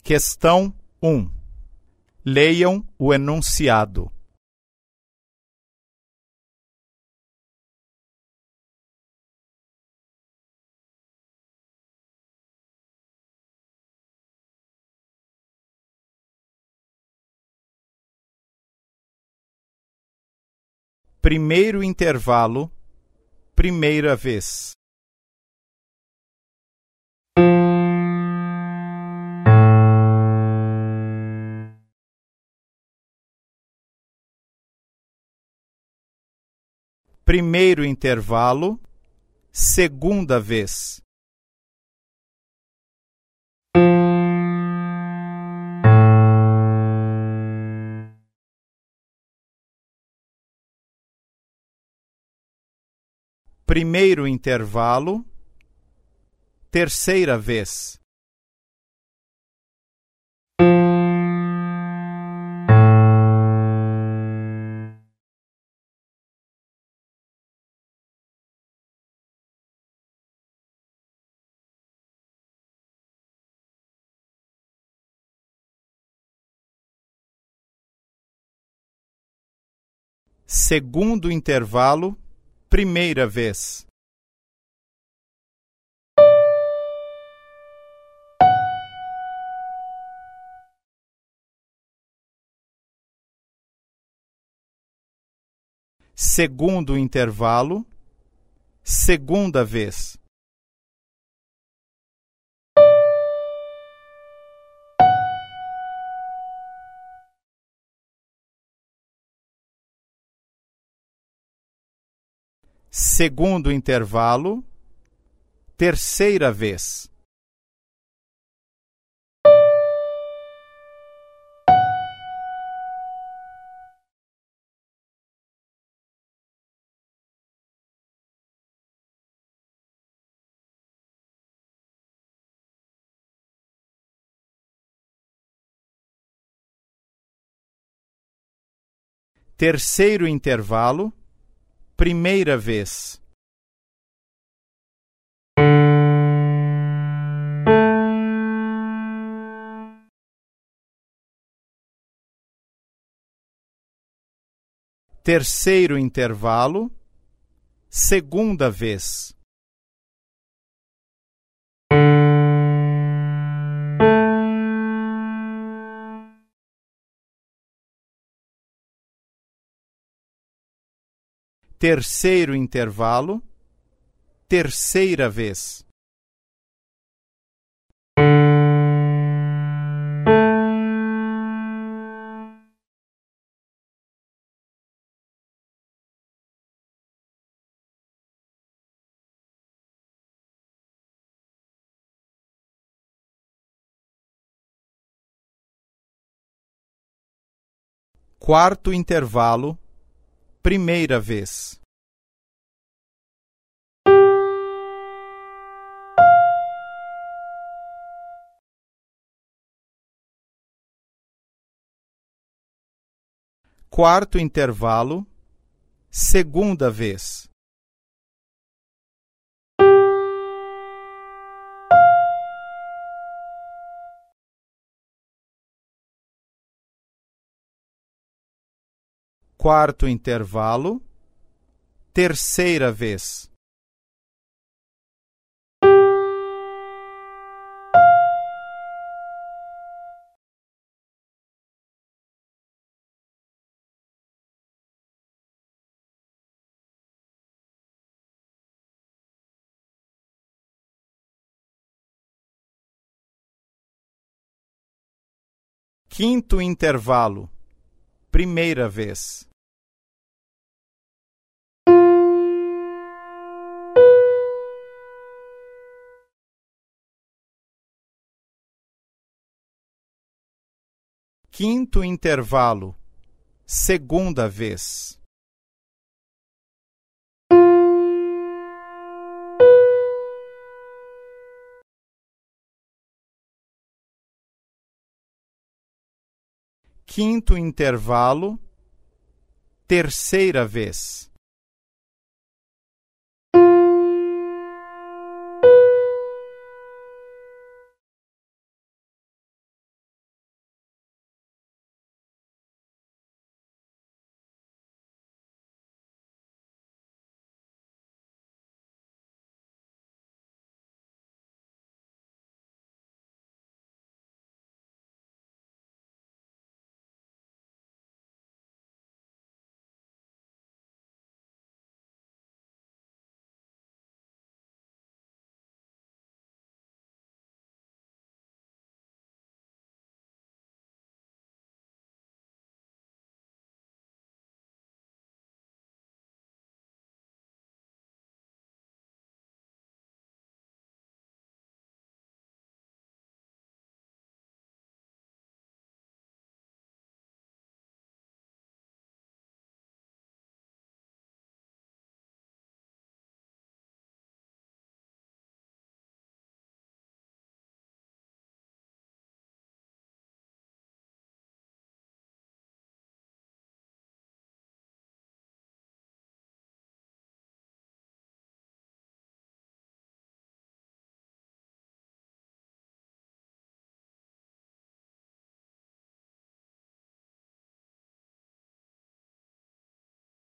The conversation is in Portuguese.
Questão 1. Leiam o enunciado. Primeiro intervalo, primeira vez. Primeiro intervalo, segunda vez. Primeiro intervalo, terceira vez. Segundo intervalo, primeira vez. Segundo intervalo, segunda vez. Segundo intervalo, terceira vez. Terceiro intervalo, primeira vez. Terceiro intervalo, segunda vez. Terceiro intervalo, terceira vez. Quarto intervalo, primeira vez. Quarto intervalo, segunda vez. Quarto intervalo, terceira vez. Quinto intervalo, primeira vez. Quinto intervalo, segunda vez. Quinto intervalo, terceira vez.